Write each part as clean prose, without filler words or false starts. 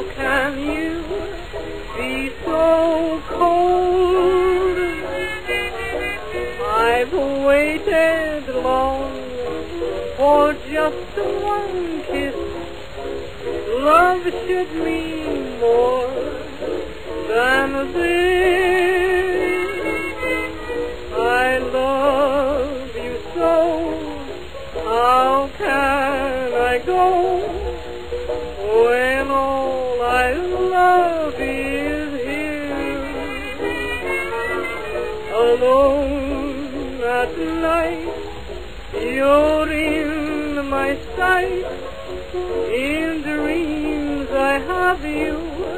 How can you be so cold? I've waited long for just one kiss. Love should mean more than this. I love you so. How can I go when all I love is here? Alone at night, you're in my sight. In dreams I have you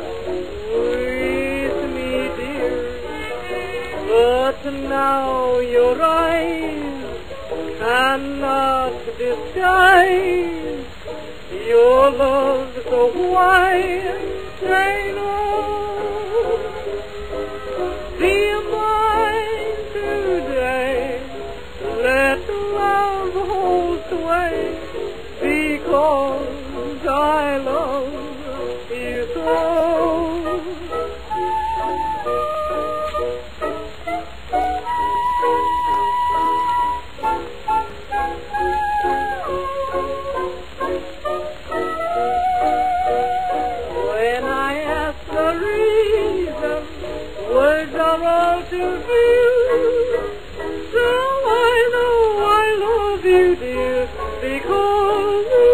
with me, dear. But now your eyes cannot disguise your love so wide. Say no, be mine today. Let love hold sway, because I love you so. When I ask the reason, words are all too few. So I know I love you, dear, because you.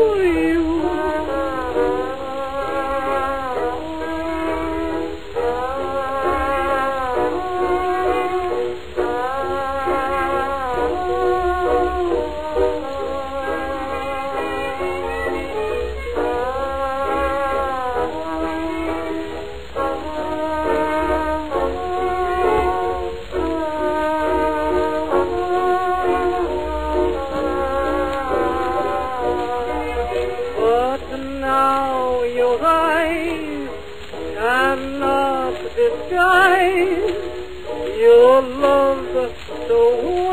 Now your eyes cannot disguise your love so